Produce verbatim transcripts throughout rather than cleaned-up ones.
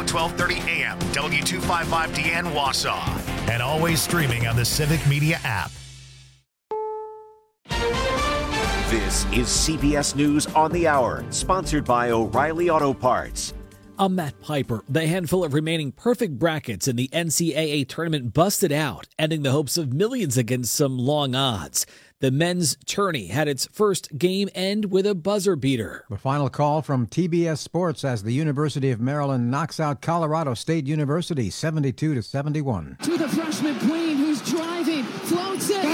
twelve thirty A M, W two fifty-five D N Wausau. And always streaming on the Civic Media app. This is C B S News on the Hour, sponsored by O'Reilly Auto Parts. I'm Matt Piper. The handful of remaining perfect brackets in the N C double A tournament busted out, ending the hopes of millions against some long odds. The men's tourney had its first game end with a buzzer beater. The final call from T B S Sports as the University of Maryland knocks out Colorado State University seventy-two to seventy-one. To the freshman queen who's driving, floats it.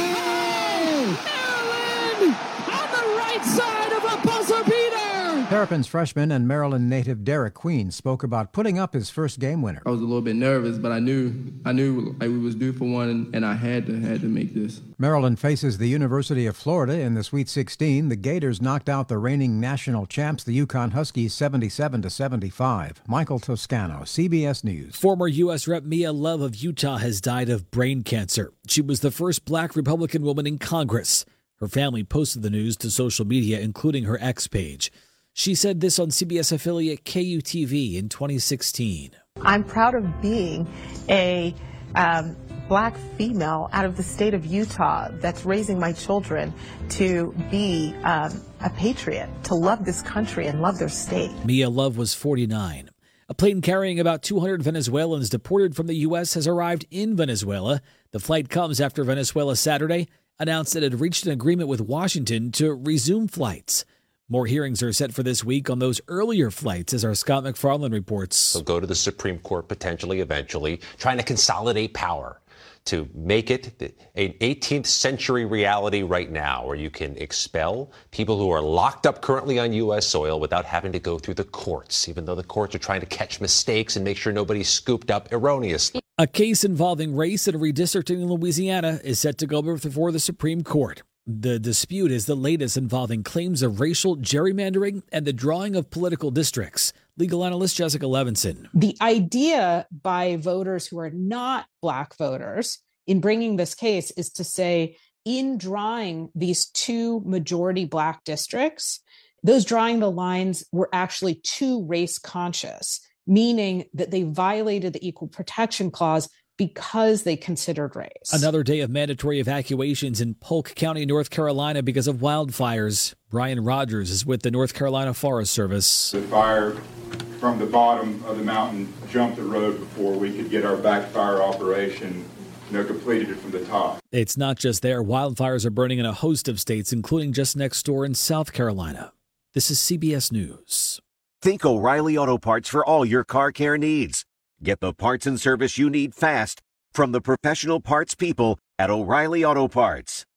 Oh! Maryland on the right side of a buzzer beater. Terrapins freshman and Maryland native Derek Queen spoke about putting up his first game winner. I was a little bit nervous, but I knew I knew like we was due for one, and I had to had to make this. Maryland faces the University of Florida in the Sweet sixteen. The Gators knocked out the reigning national champs, the Yukon Huskies, seventy-seven to seventy-five. Michael Toscano, C B S News. Former U S Rep Mia Love of Utah has died of brain cancer. She was the first black Republican woman in Congress. Her family posted the news to social media, including her X page. She said this on C B S affiliate K U T V in twenty sixteen. I'm proud of being a um, black female out of the state of Utah that's raising my children to be um, a patriot, to love this country and love their state. Mia Love was forty-nine. A plane carrying about two hundred Venezuelans deported from the U S has arrived in Venezuela. The flight comes after Venezuela Saturday announced it had reached an agreement with Washington to resume flights. More hearings are set for this week on those earlier flights, as our Scott McFarland reports. They'll go to the Supreme Court potentially eventually, trying to consolidate power to make it an eighteenth century reality right now, where you can expel people who are locked up currently on U S soil without having to go through the courts, even though the courts are trying to catch mistakes and make sure nobody's scooped up erroneously. A case involving race and redistricting in Louisiana is set to go before the Supreme Court. The dispute is the latest involving claims of racial gerrymandering and the drawing of political districts. Legal analyst Jessica Levinson. The idea by voters who are not black voters in bringing this case is to say, in drawing these two majority black districts, those drawing the lines were actually too race conscious, meaning that they violated the Equal Protection Clause because they considered race. Another day of mandatory evacuations in Polk County, North Carolina because of wildfires. Brian Rogers is with the North Carolina Forest Service. The fire from the bottom of the mountain jumped the road before we could get our backfire operation, you know, completed it from the top. It's not just there. Wildfires are burning in a host of states, including just next door in South Carolina. This is C B S News. Think O'Reilly Auto Parts for all your car care needs. Get the parts and service you need fast from the professional parts people at O'Reilly Auto Parts.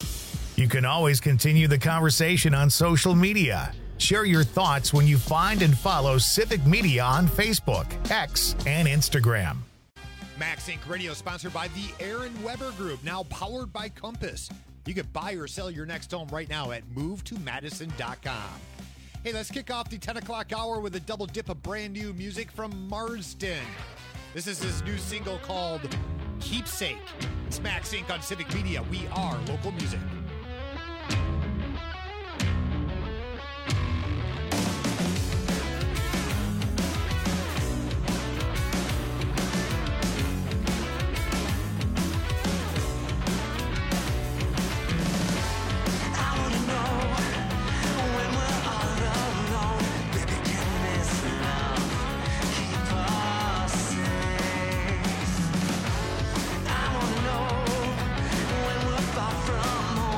You can always continue the conversation on social media. Share your thoughts when you find and follow Civic Media on Facebook, X, and Instagram. Max Inc Radio sponsored by the Aaron Weber Group, now powered by Compass. You can buy or sell your next home right now at move to madison dot com. Hey, let's kick off the ten o'clock hour with a double dip of brand new music from Marsden. This is his new single called Keepsake. It's Max Inc on Civic Media. We are local music. From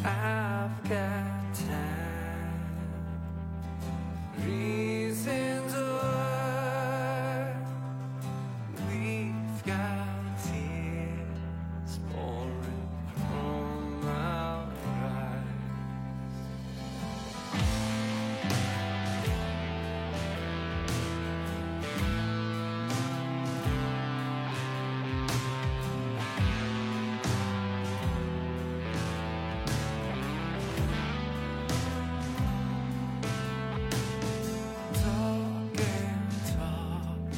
I've got time, reasons why we've got tears pouring from our eyes. Talk and talk,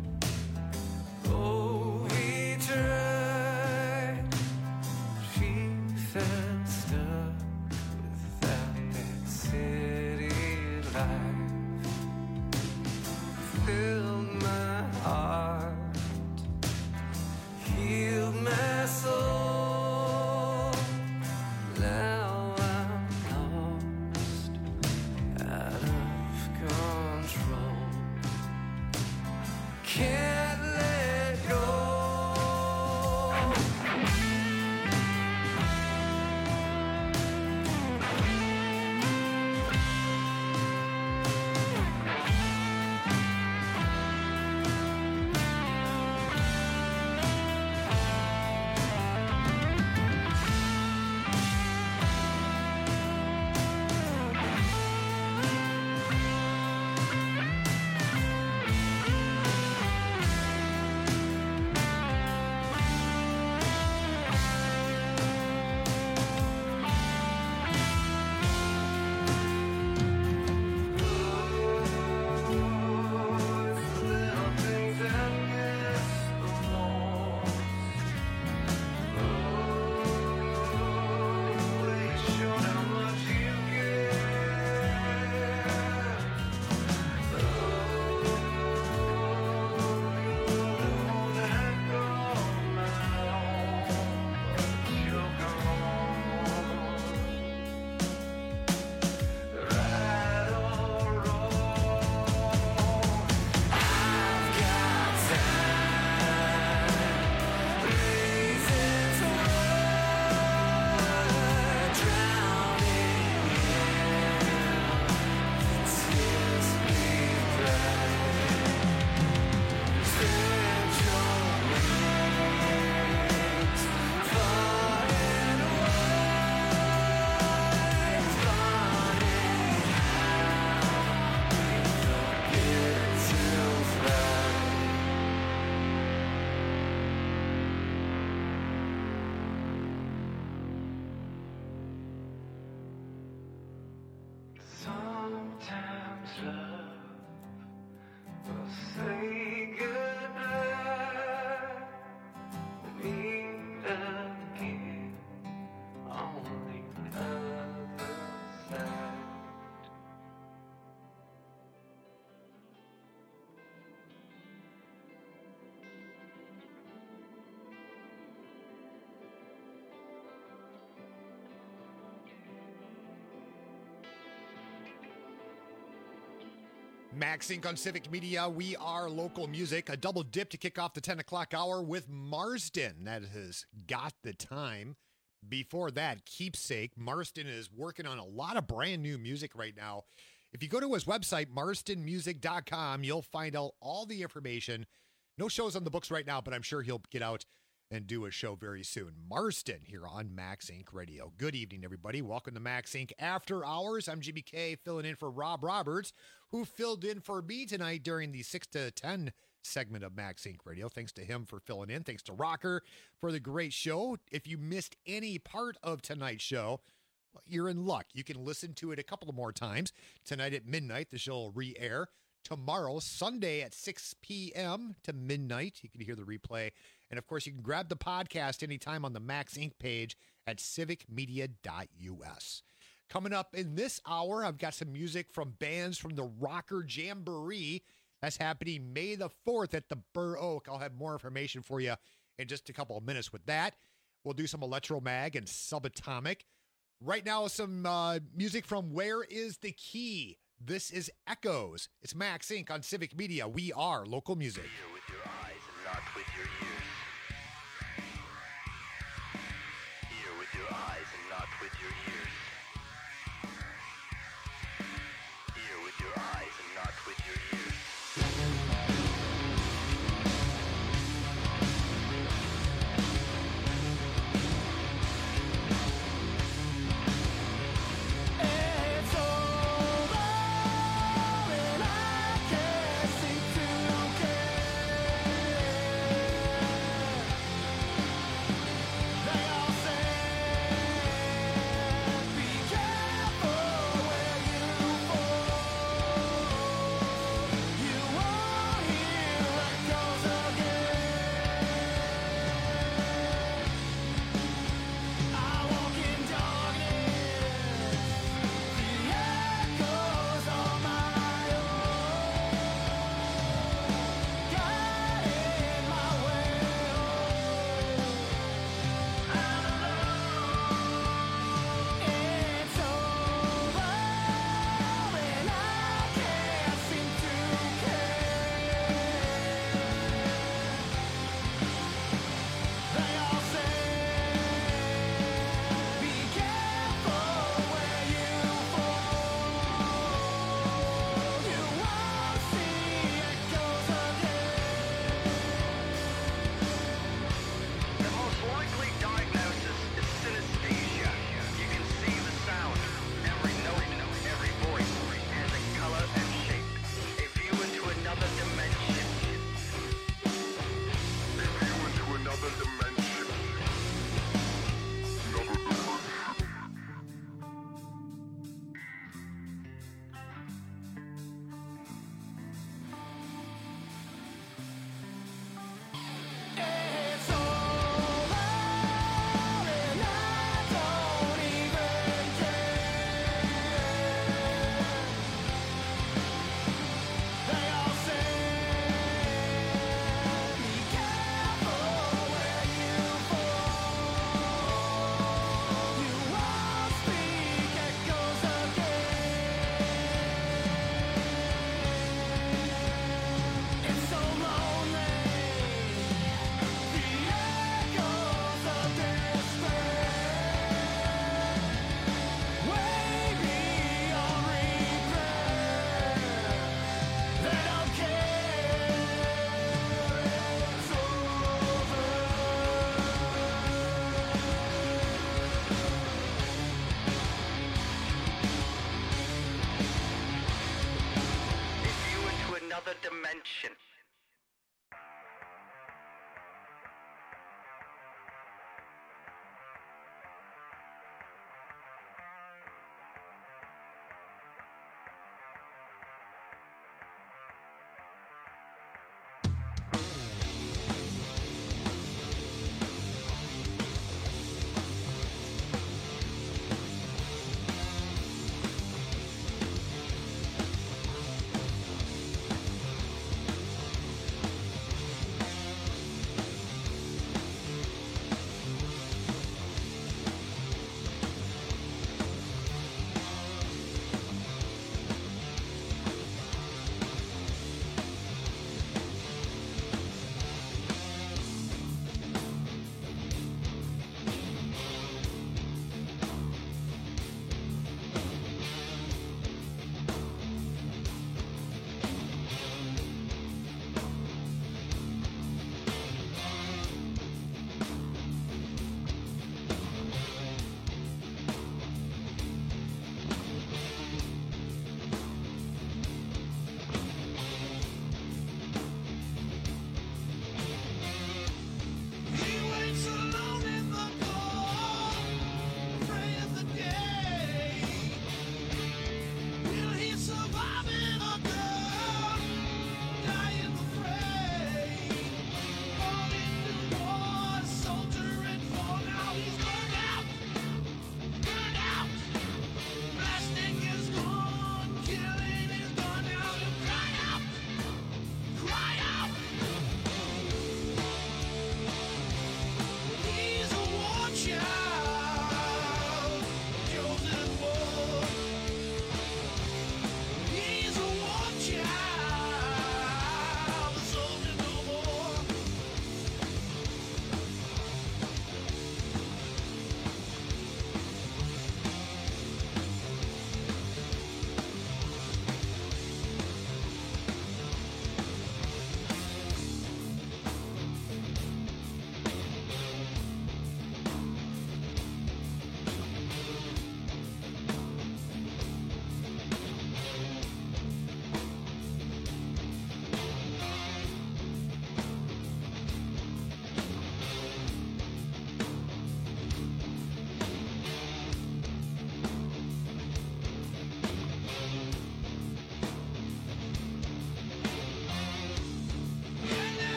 oh we tried. She felt stuck without that city life. Filled my heart, healed my soul. Now I'm lost, out of control. Can't let go. Sometimes love will say goodbye, meet again on the other side. Max Inc on Civic Media. We are local music. A double dip to kick off the ten o'clock hour with Marsden. That has got the time. Before that, Keepsake. Marsden is working on a lot of brand new music right now. If you go to his website, marsden music dot com, you'll find out all the information. No shows on the books right now, but I'm sure he'll get out and do a show very soon. Marsden here on Max Inc Radio. Good evening, everybody. Welcome to Max Inc After Hours. I'm G B K, filling in for Rob Roberts, who filled in for me tonight during the six to ten segment of Max Inc Radio. Thanks to him for filling in. Thanks to Rocker for the great show. If you missed any part of tonight's show, well, you're in luck. You can listen to it a couple of more times. Tonight at midnight, the show will re-air. Tomorrow, Sunday at six p.m. to midnight, you can hear the replay. And, of course, you can grab the podcast anytime on the Max Inc page at civic media dot u s. Coming up in this hour, I've got some music from bands from the Rocker Jamboree. That's happening May the fourth at the Burr Oak. I'll have more information for you in just a couple of minutes with that. We'll do some Electro Mag and Subatomic. Right now, some uh, music from Where Is the Key? This is Echoes. It's Max Inc on Civic Media. We are local music. Hear with your eyes and not with your ears. Hear with your eyes and not with your ears. Nation.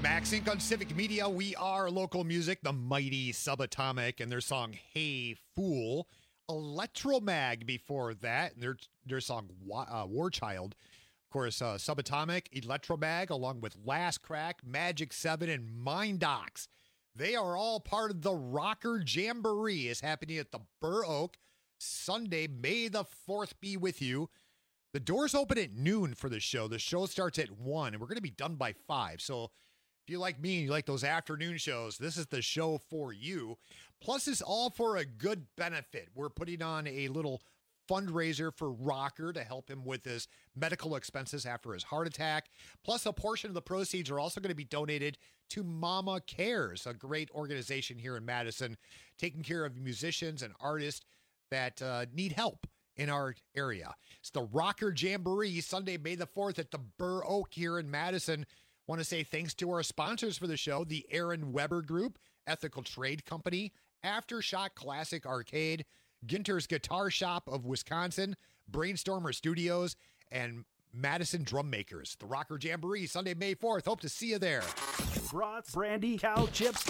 Max Inc on Civic Media. We are local music, the mighty Subatomic, and their song Hey Fool. Electromag before that, and their, their song uh, War Child. Of course, uh, Subatomic, Electromag, along with Last Crack, Magic seven, and Mindox. They are all part of the Rocker Jamboree. It's happening at the Burr Oak Sunday. May the fourth be with you. The doors open at noon for the show. The show starts at one, and we're going to be done by five. So if you like me and you like those afternoon shows, this is the show for you. Plus, it's all for a good benefit. We're putting on a little fundraiser for Rocker to help him with his medical expenses after his heart attack. Plus, a portion of the proceeds are also going to be donated to Mama Cares, a great organization here in Madison, taking care of musicians and artists that uh, need help in our area. It's the Rocker Jamboree, Sunday, May the fourth at the Burr Oak here in Madison. Want to say thanks to our sponsors for the show, the Aaron Weber Group, Ethical Trade Company, Aftershock Classic Arcade, Ginter's Guitar Shop of Wisconsin, Brainstormer Studios, and Madison Drum Makers. The Rocker Jamboree, Sunday, May fourth. Hope to see you there. Brats, brandy, cow chips,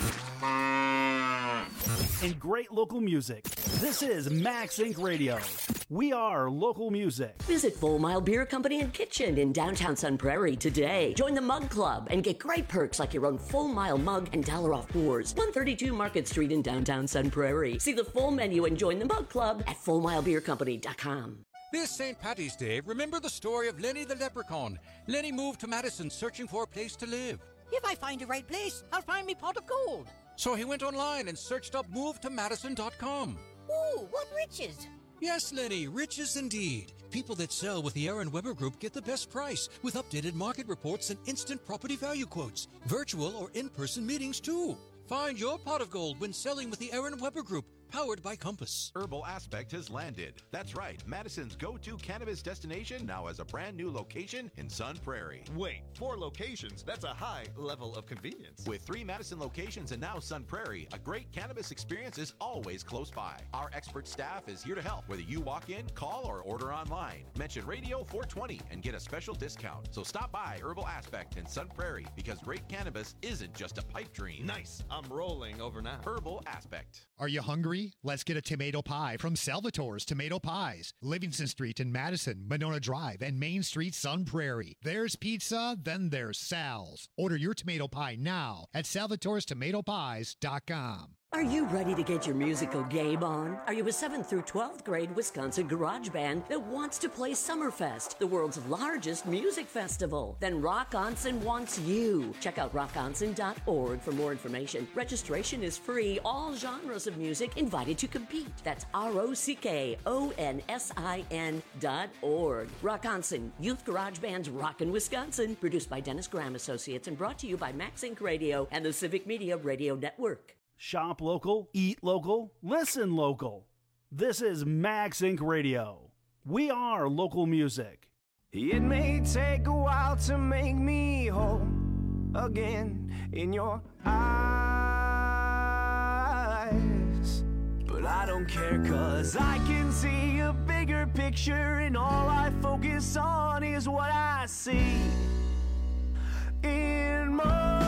and great local music. This is Max Inc Radio. We are local music. Visit Full Mile Beer Company and Kitchen in downtown Sun Prairie today. Join the Mug Club and get great perks like your own Full Mile mug and dollar off pours. one thirty-two Market Street in downtown Sun Prairie. See the full menu and join the Mug Club at full mile beer company dot com. This Saint Patty's Day, remember the story of Lenny the Leprechaun. Lenny moved to Madison searching for a place to live. If I find the right place, I'll find me pot of gold. So he went online and searched up move to madison dot com. Ooh, what riches! Yes, Lenny, riches indeed. People that sell with the Aaron Weber Group get the best price with updated market reports and instant property value quotes. Virtual or in-person meetings, too. Find your pot of gold when selling with the Aaron Weber Group, powered by Compass. Herbal Aspect has landed. That's right, Madison's go-to cannabis destination now has a brand new location in Sun Prairie. Wait, four locations? That's a high level of convenience. With three Madison locations and now Sun Prairie, a great cannabis experience is always close by. Our expert staff is here to help, whether you walk in, call, or order online. Mention Radio four twenty and get a special discount. So stop by Herbal Aspect in Sun Prairie, because great cannabis isn't just a pipe dream. Nice. I'm rolling over now. Herbal Aspect. Are you hungry? Let's get a tomato pie from Salvatore's Tomato Pies, Livingston Street in Madison, Monona Drive, and Main Street, Sun Prairie. There's pizza, then there's Sal's. Order your tomato pie now at salvatores tomato pies dot com. Are you ready to get your musical game on? Are you a seventh through twelfth grade Wisconsin garage band that wants to play Summerfest, the world's largest music festival? Then Rock Onsen wants you. Check out rock onsen dot org for more information. Registration is free. All genres of music invited to compete. That's R O C K O N S I N dot org. Rock Onsen, Youth Garage Band's Rockin' Wisconsin. Produced by Dennis Graham Associates and brought to you by Max Inc Radio and the Civic Media Radio Network. Shop local, eat local, listen local. This is Max Inc Radio. We are local music. It may take a while to make me whole again in your eyes, but I don't care, 'cause I can see a bigger picture, and all I focus on is what I see in my.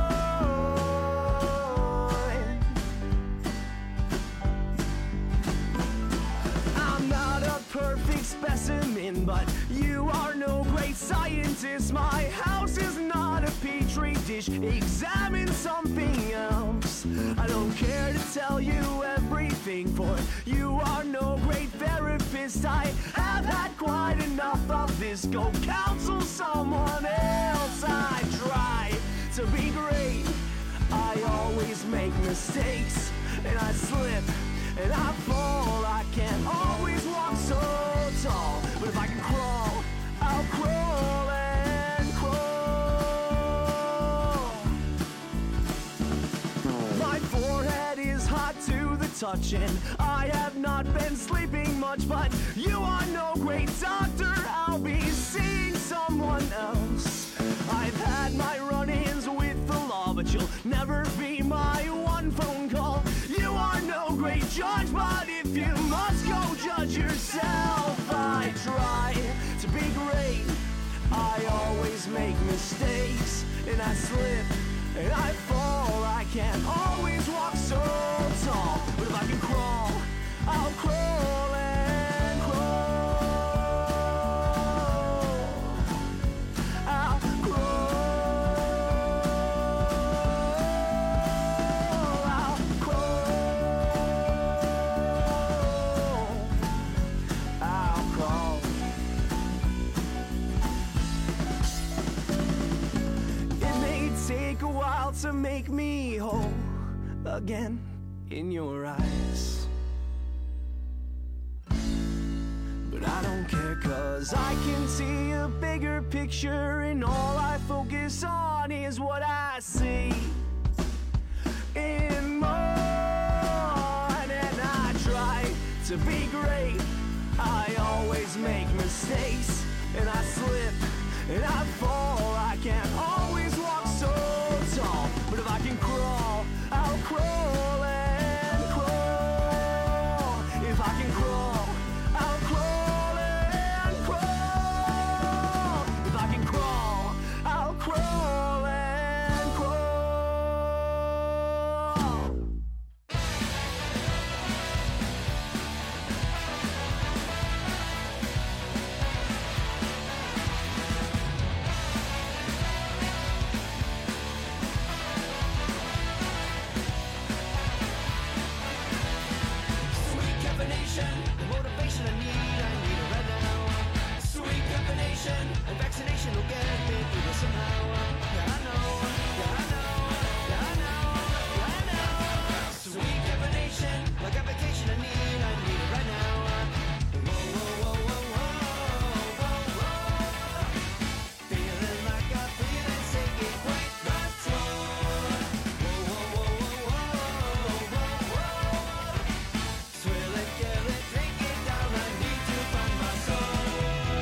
Perfect specimen, but you are no great scientist. My house is not a petri dish. Examine something else. I don't care to tell you everything, for you are no great therapist. I have had quite enough of this. Go counsel someone else. I try to be great. I always make mistakes, and I slip and I fall. I can't always walk so tall, but if I can crawl, I'll crawl and crawl. My forehead is hot to the touch, and I have not been sleeping much, but you are no great doctor. I'll be seeing someone else. I've had my run-ins with the law, but you'll never be my one phone call. You are no great judge, but if you must go judge yourself, I try to be great. I always always make mistakes, and I slip and I fall. I can't always walk so tall, but if I can crawl, I'll crawl and crawl. I'll crawl. I'll crawl. I'll crawl. It may take a while to make me whole again in your eyes, but I don't care, 'cause I can see a bigger picture, and all I focus on is what I see in mine. And I try to be great, I always make mistakes, and I slip and I fall. I can't always walk so tall, but if I can crawl, I'll crawl and crawl. If I can crawl, I'll crawl and crawl. If I can crawl, I'll crawl and crawl. Sweet combination, the motivation I need, I need it right now. Sweet combination, and vaccination will get me through this somehow. Yeah, I know, yeah, I know, yeah, I know, yeah, I know. Sweet combination, like a vacation I need, I need it right now. Whoa, whoa, whoa, whoa, whoa, whoa, whoa. Feeling like I'm feeling sick, it quite the tour. Whoa, whoa, whoa, whoa, whoa, whoa, whoa. Swill it, kill it, drink it down, I need to find my soul.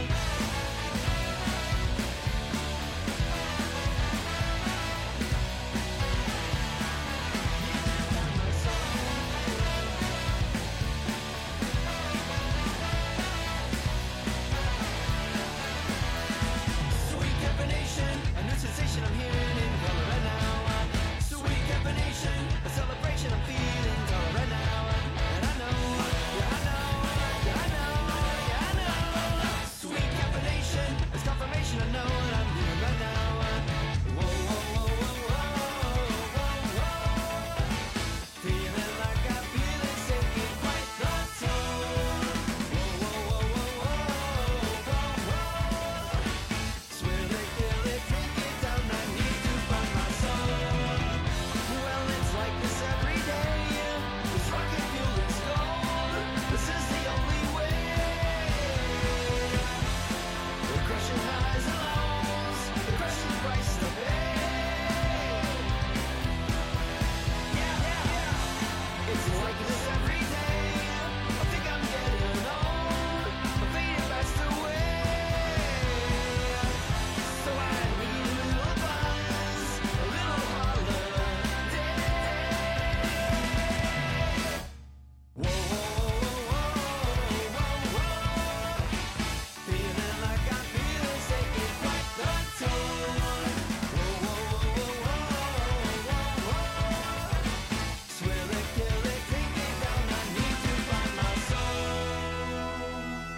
Sweet combination, a new sensation I'm hearing in color right now. Sweet combination, a celebration I'm feeling color right now. And I know, yeah, I know, yeah, I know, yeah, I know. Sweet combination, it's confirmation I know what I'm doing right now. Whoa, whoa, whoa, whoa, whoa, whoa, whoa. Feeling like I'm feeling sick, it quite the tour. Whoa, whoa, whoa, whoa, whoa, whoa, whoa. Swill it, kill it, drink it down, I need to find my soul. Well, it's like this every day. This rocket fuel is gold. This is the only way. The crushing highs and lows, the crushing price to pay. Yeah, yeah, yeah. It's like this every day. I think I'm getting old. I'm fading fast away. So I need a little buzz, a little holiday. Whoa, whoa, whoa, whoa, whoa, whoa. Feeling like I'm feeling sick, it quite the tour. Whoa, whoa, whoa, whoa, whoa, whoa. Swill it, kill it, drink it down, I need to find my soul.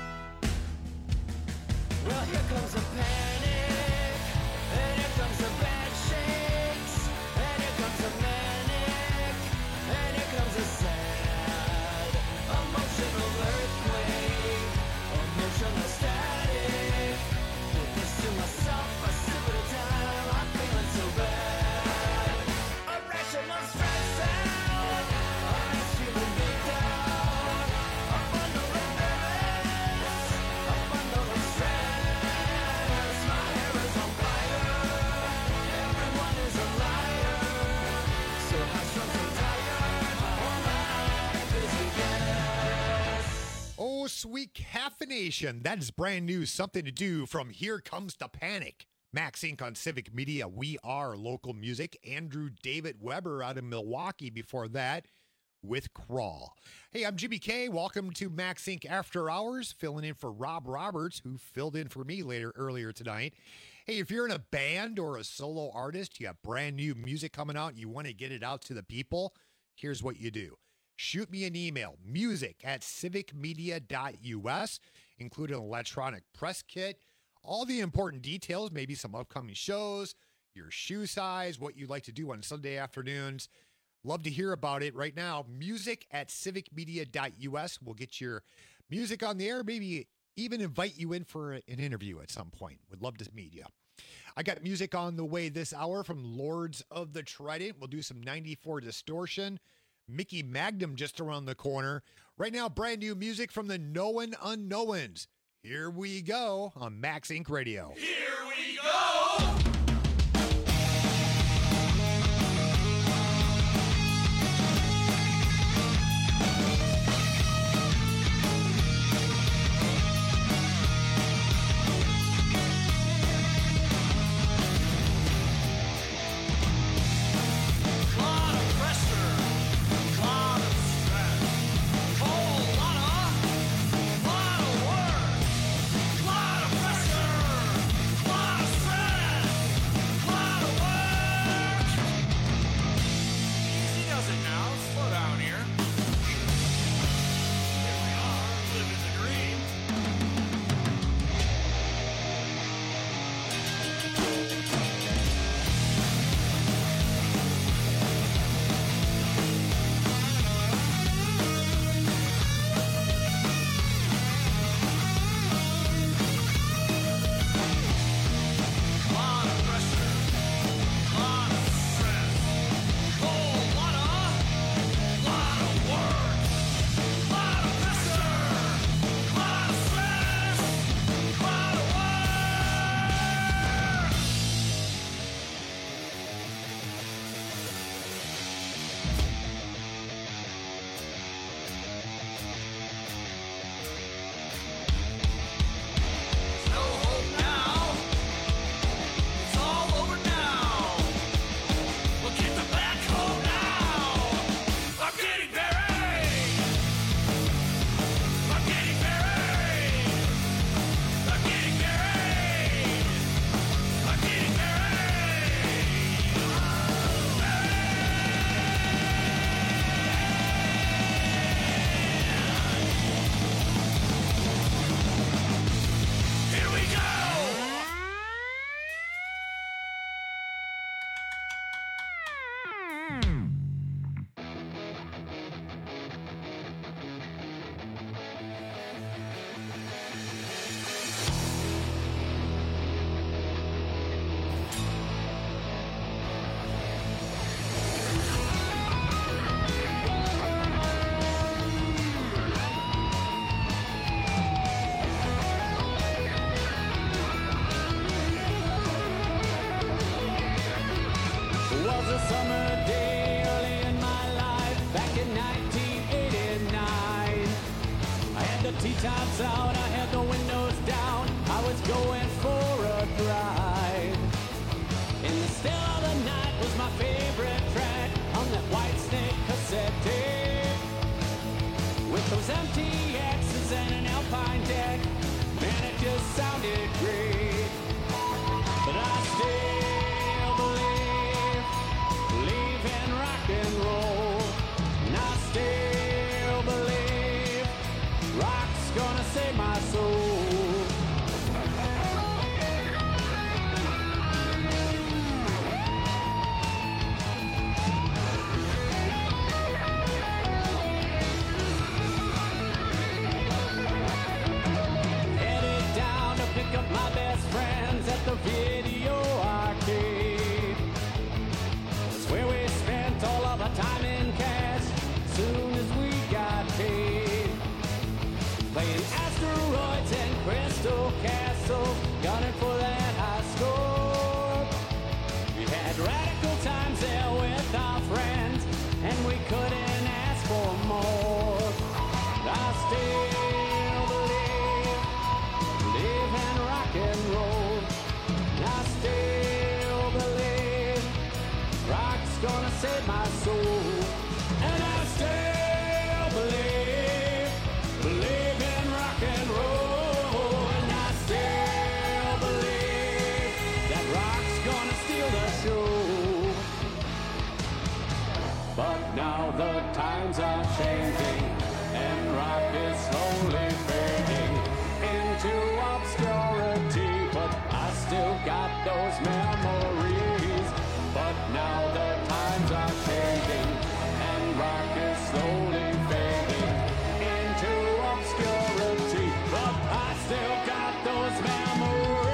Well, here comes a panic, and here comes a bad shakes, and here comes a manic, and here comes a sad, emotional earthquake, emotional static. Did this to myself, a sip at a time, I'm feeling so bad. Irrational stress out, I'm just feeling big down. Up under endurance, up under the stress. My hair is on fire, everyone is a liar. So high strung, so tired, my whole life is a guess. Oh, sweet caffeination. That is brand new. Something to do from Here Comes the Panic. Max Inc on Civic Media. We are local music. Andrew David Weber out of Milwaukee before that with Crawl. Hey, I'm Jimmy K. Welcome to Max Inc After Hours, filling in for Rob Roberts, who filled in for me later earlier tonight. Hey, if you're in a band or a solo artist, you have brand new music coming out and you want to get it out to the people, here's what you do. Shoot me an email, music at civic media dot U S, include an electronic press kit, all the important details, maybe some upcoming shows, your shoe size, what you'd like to do on Sunday afternoons. Love to hear about it right now. Music at civic media dot U S. We'll get your music on the air, maybe even invite you in for an interview at some point. Would love to meet you. I got music on the way this hour from Lords of the Trident. We'll do some ninety-four Distortion. Mickey Magnum just around the corner. Right now, brand new music from the Known Unknowns. Here we go on Max Inc Radio. Here we go! T-tops out, I had the windows down, I was going for a drive. In the still of the night was my favorite track on that White Snake cassette tape. With those M T X's and an Alpine deck, man, it just sounded great. But I still believe, believe in rock and roll. And I still believe rock's gonna save my soul. Headed down to pick up my best friends at the video arcade. It's where we spent all of our time in cash soon as we got paid. Playing asteroids and Crystal Castle, gunning for that high score. We had radical times there with our friends, and we couldn't ask for more. I still believe, believe in rock and roll. And I still believe rock's gonna save my soul. And I still believe, believe in rock and roll. And I still believe steal the show. But now the times are changing, and rock is slowly fading into obscurity. But I still got those memories. But now the times are changing, and rock is slowly fading into obscurity. But I still got those memories.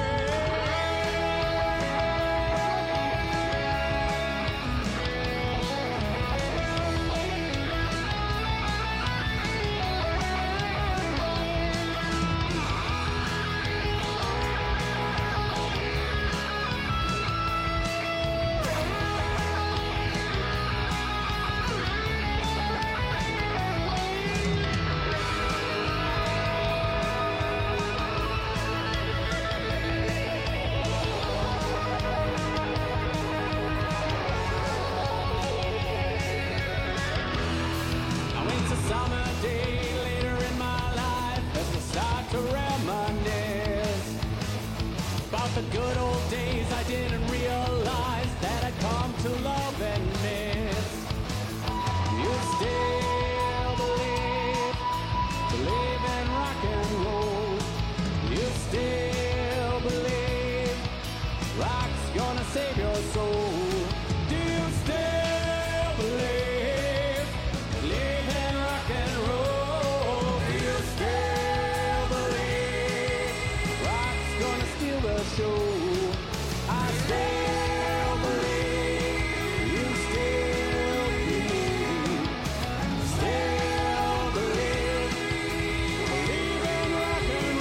The good old days, I didn't realize that I'd come to love and miss. You still believe, believe in rock and roll. You still believe rock's gonna save your soul. Do you still believe, believe in rock and roll? Do you still believe rock's gonna steal the show? I still believe, you still believe, still believe, believe in rock and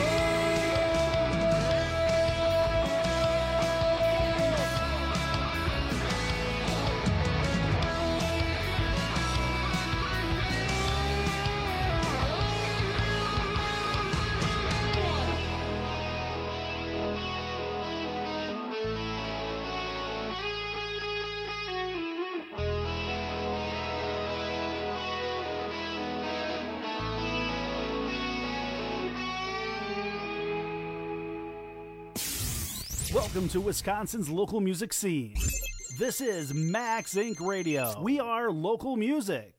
Welcome to Wisconsin's local music scene. This is Max Incorporated. Radio. We are local music.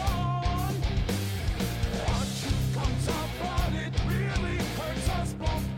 Comes up, but it really hurts us both.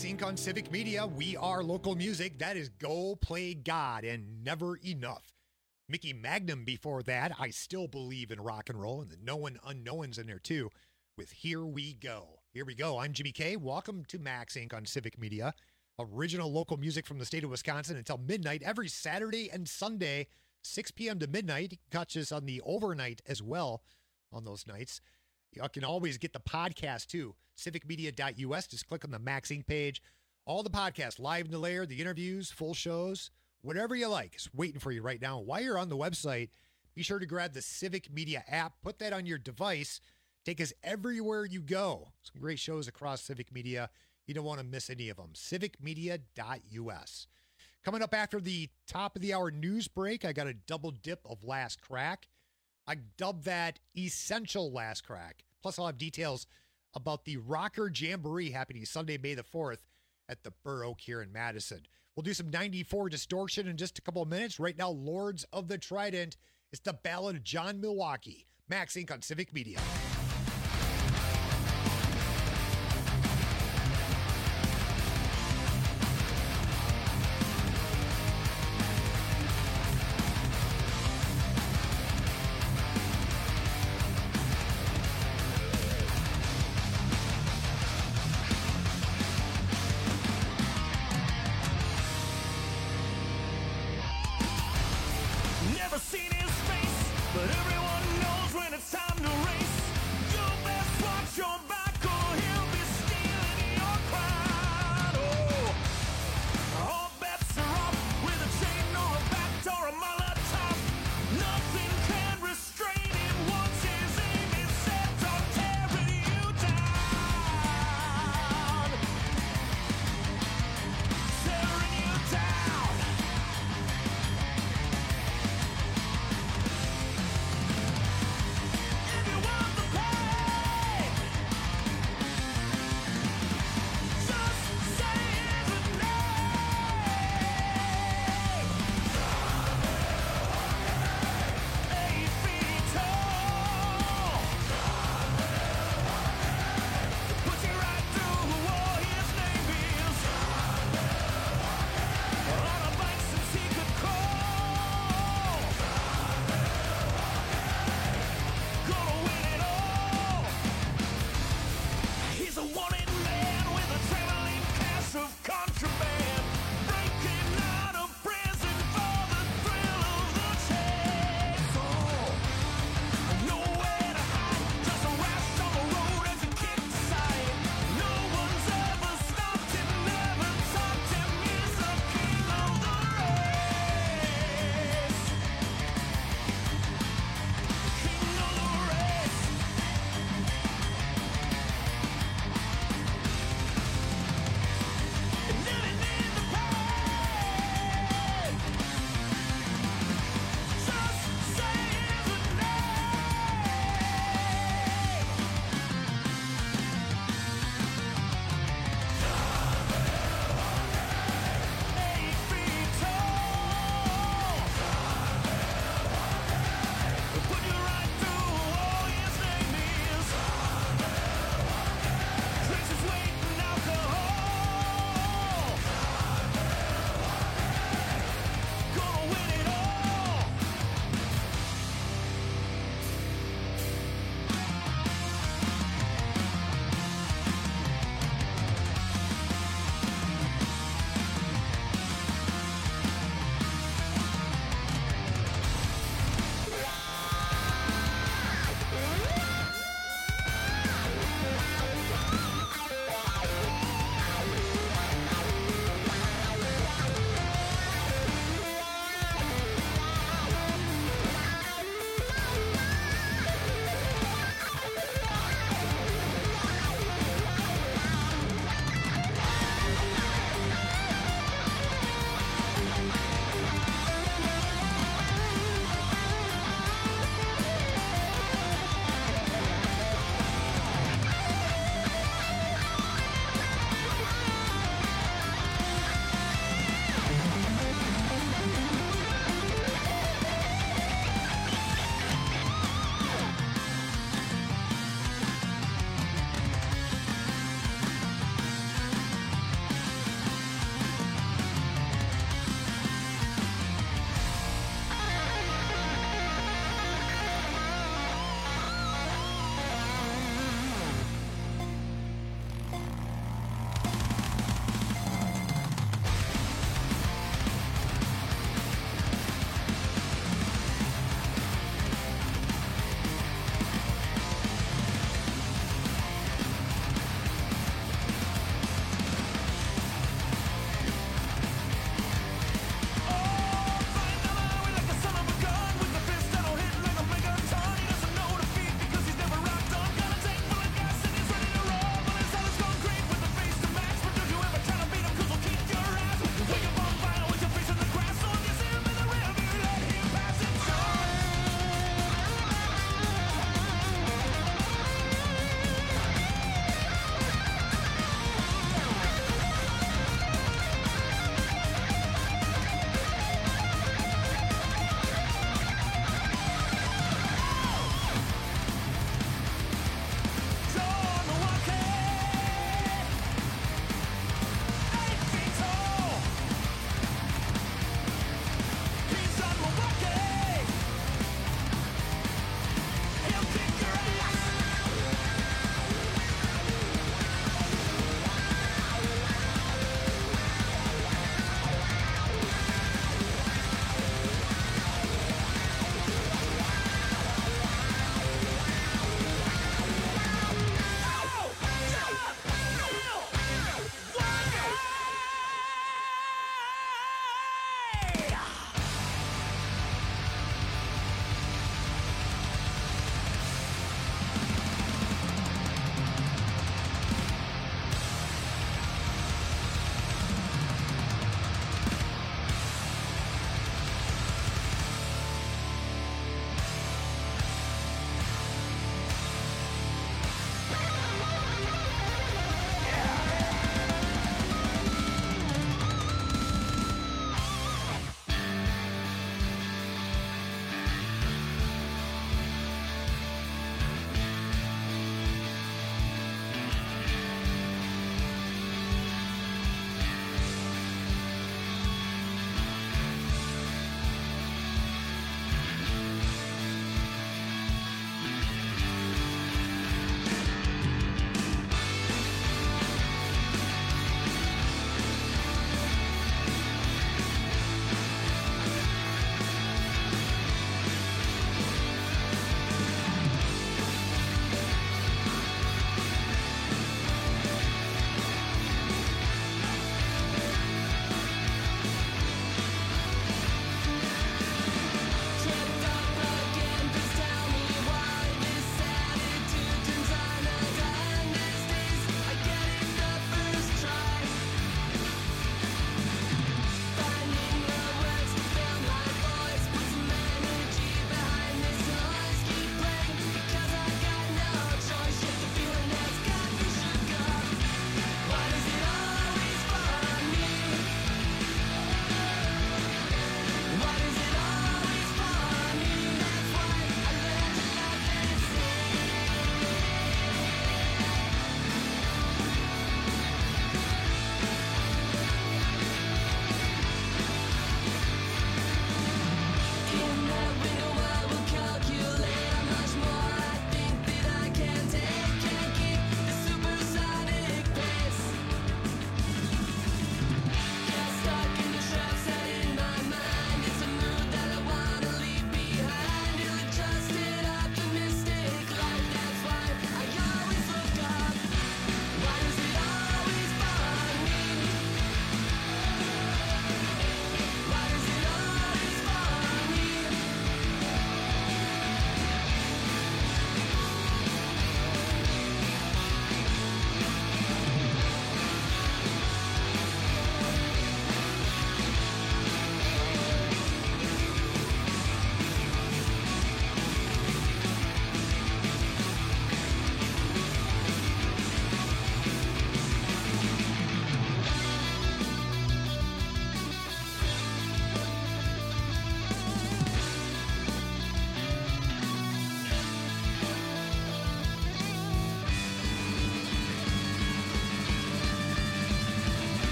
Max Incorporated on Civic Media. We are local music. That is Go Play God and Never Enough. Mickey Magnum before that. I Still Believe in Rock and Roll. And the Known Unknowns in there too with Here We Go. Here we go. I'm Jimmy K. Welcome to Max Incorporated on Civic Media. Original local music from the state of Wisconsin until midnight every Saturday and Sunday, six p.m. to midnight. You can catch us on the overnight as well on those nights. You can always get the podcast too. civic media dot u s. Just click on the Max Incorporated page. All the podcasts, Live in the Lair, the interviews, full shows, whatever you like is waiting for you right now. While you're on the website, be sure to grab the Civic Media app. Put that on your device. Take us everywhere you go. Some great shows across Civic Media. You don't want to miss any of them. civic media dot u s. Coming up after the top of the hour news break, I got a double dip of Last Crack. I dubbed that Essential Last Crack. Plus, I'll have details about the Rocker Jamboree happening Sunday, May the fourth at the Burr Oak here in Madison. We'll do some ninety-four Distortion in just a couple of minutes. Right now, Lords of the Trident. It's the Ballad of John Milwaukee. Max Incorporated on Civic Media.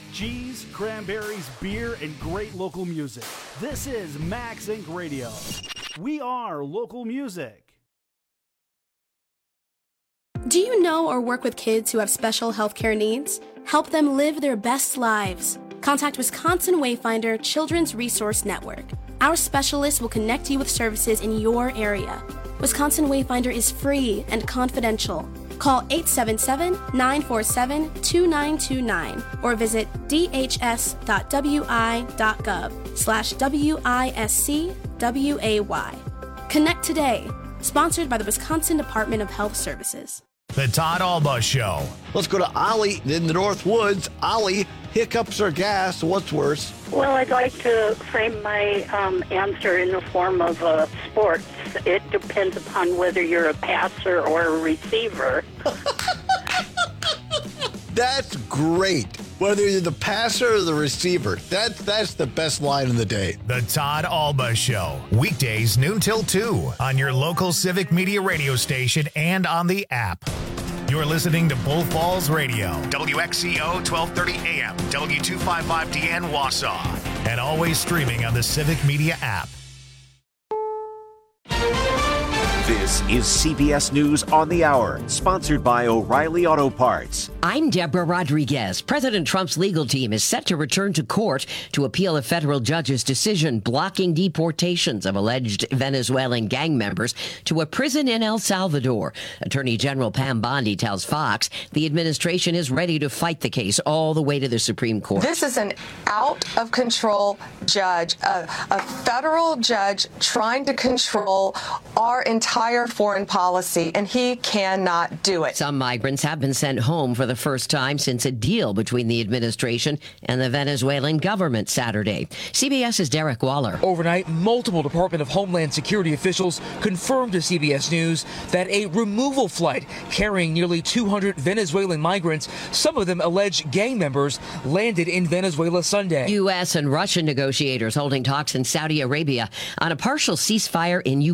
cheese, cranberries, beer, and great local music. This is Max Inc Radio. We are local music. Do you know or work with kids who have special healthcare needs? Help them live their best lives. Contact Wisconsin Wayfinder Children's Resource Network. Our specialists will connect you with services in your area. Wisconsin Wayfinder is free and confidential. Call eight seven seven, nine four seven, two nine two nine or visit d h s dot w i dot gov slash W I S C W A Y. Connect today. Sponsored by the Wisconsin Department of Health Services. The Todd Alba Show. Let's go to Ollie in the North Woods. Ollie, hiccups or gas? What's worse? Well, I'd like to frame my um, answer in the form of uh, sports. It depends upon whether you're a passer or a receiver. That's great. Whether you're the passer or the receiver, that's that's the best line of the day. The Todd Alba Show. Weekdays noon till two on your local Civic Media radio station and on the app. You're listening to Bull Falls Radio, W X C O twelve thirty A M, W two fifty-five D N Wausau, and always streaming on the Civic Media app. This is C B S News on the Hour, sponsored by O'Reilly Auto Parts. I'm Deborah Rodriguez. President Trump's legal team is set to return to court to appeal a federal judge's decision blocking deportations of alleged Venezuelan gang members to a prison in El Salvador. Attorney General Pam Bondi tells Fox the administration is ready to fight the case all the way to the Supreme Court. This is an out-of-control judge, a, a federal judge trying to control our entire foreign policy, and he cannot do it. Some migrants have been sent home for the first time since a deal between the administration and the Venezuelan government Saturday. CBS's Derek Waller. Overnight, multiple Department of Homeland Security officials confirmed to C B S News that a removal flight carrying nearly two hundred Venezuelan migrants, some of them alleged gang members, landed in Venezuela Sunday. U S and Russian negotiators holding talks in Saudi Arabia on a partial ceasefire in Ukraine.